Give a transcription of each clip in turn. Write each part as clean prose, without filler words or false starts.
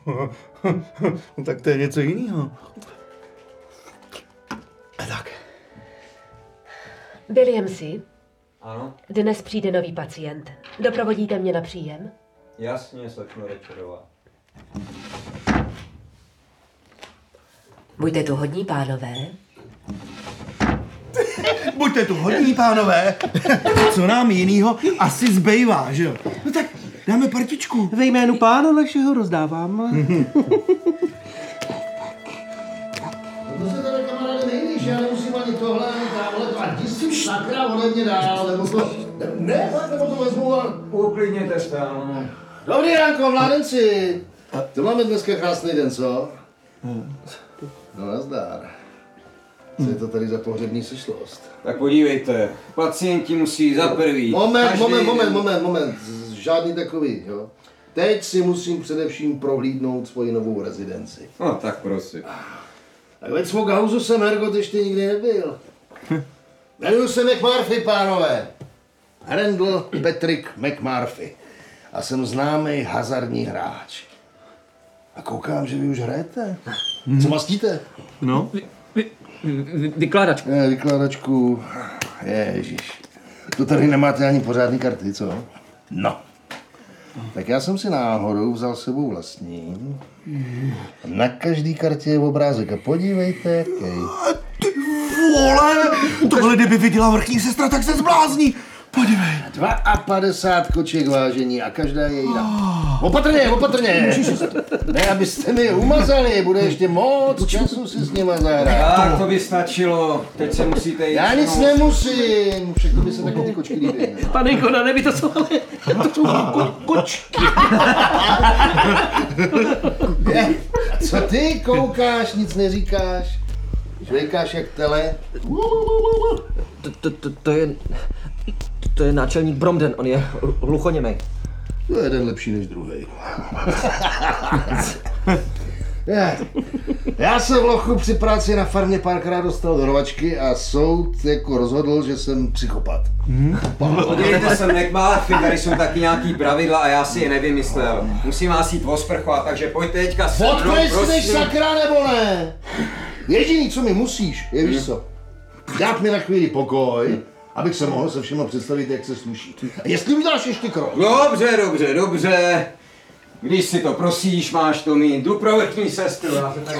Tak to je něco jiného. Tak. Williamsi, Ano, dnes přijde nový pacient. Doprovodíte mě na příjem? jasně, slečno Richardová. Buďte tu hodní, pánové. Buďte tu hodní, pánové. Co nám jinýho asi zbývá, že jo? No tak dáme partičku. Ve jménu pána našeho rozdávám. To se tady, kamaráde, nejvíš, já nemusím ani tohle, ani tamhle, to a jdi si sakra ode mě dál, nebo to... Ne, nebo to vezmu a... Uklidněte se, ano. Dobrý ránko, mládenci. To máme dneska krásný den, co? No nazdar. Co je to tady za pohřební sešlost? Tak podívejte, pacienti musí za prvý... Moment. Žádný takový, jo? Teď si musím především prohlídnout svoji novou rezidenci. No tak prosím. Tak ve Cvogausu jsem Hergot ještě nikdy nebyl. Jmenuji se McMurphy, pánové. Randall Patrick McMurphy. A jsem známý hazardní hráč. A koukám, že vy už hrajete. Co mastíte? No. Vykládačku. Vykládačku. Ježíš. To tady nemáte ani pořádný karty, co? No. Tak já jsem si náhodou vzal s sebou vlastní. Na každý kartě je obrázek a podívejte, jaký. Ty vole, tohle kdyby viděla vrchní sestra, tak se zblázní. Podívej. 52 koček vážení a každá je jiná. Opatrně. Ne, abyste mi je umazali, bude ještě moc času si s nima zahrát. Tak to by stačilo, teď se musíte jít. Já nic nemusím, všechno by se taky ty kočky líbí. Panenko, na nebi, to jsou kočky. A co ty koukáš, nic neříkáš? Žvejkáš jak tele? To je náčelník Bromden, on je hluchoněmej. To je jeden lepší než druhý. Já jsem v lochu při práci na farmě párkrát dostal do rovačky a soud jako rozhodl, že jsem psychopat. Podívejte se, McMurphy, tady jsou taky nějaký pravidla a já si je nevymyslel. Musím vás jít osprchovat, takže pojďte teďka se mnou, Podkresneš sakra nebo ne? Jediný, co mi musíš, je víš co? Dát mi na chvíli pokoj, abych se mohl se všema představit, jak se sluší. A jestli uděláš ještě krok. Dobře. Když si to prosíš, máš to mít. Jdu pro vrchní sestru. Já se tady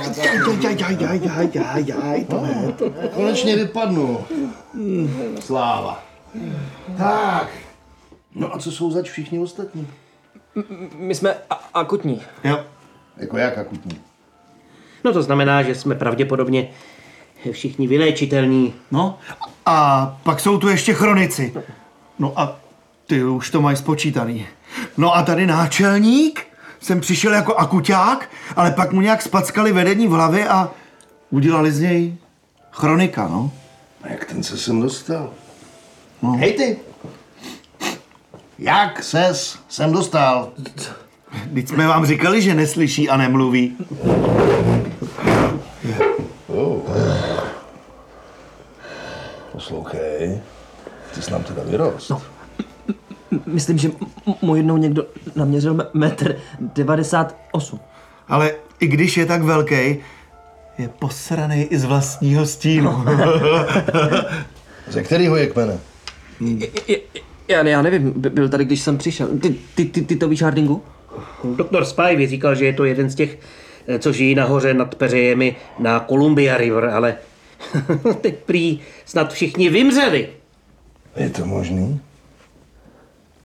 to ne. Konečně vypadnu. Sláva. Tak. No a co jsou zač všichni ostatní? My jsme akutní. Jo. Jako jak akutní? No to znamená, že jsme pravděpodobně všichni vyléčitelní. No a pak jsou tu ještě chronici. No a ty už to mají spočítaný. No a tady náčelník jsem přišel jako akuťák, ale pak mu nějak spackali vedení v hlavě a udělali z něj chronika, no. A jak ten se sem dostal? No. Hej ty! Jak ses sem dostal? Vždyť jsme vám říkali, že neslyší a nemluví. Poslouchej, ty jsi nám teda vyrost. No. Myslím, že mu jednou někdo naměřil 1,98 m. Ale i když je tak velký, je posranej i z vlastního stínu. Ze kterého je kmene? Já nevím, byl tady, když jsem přišel. Ty to víš, Hardingu? Doktor Spivey říkal, že je to jeden z těch, co žijí nahoře nad peřejemi na Columbia River, ale teď prý snad všichni vymřeli. Je to možný?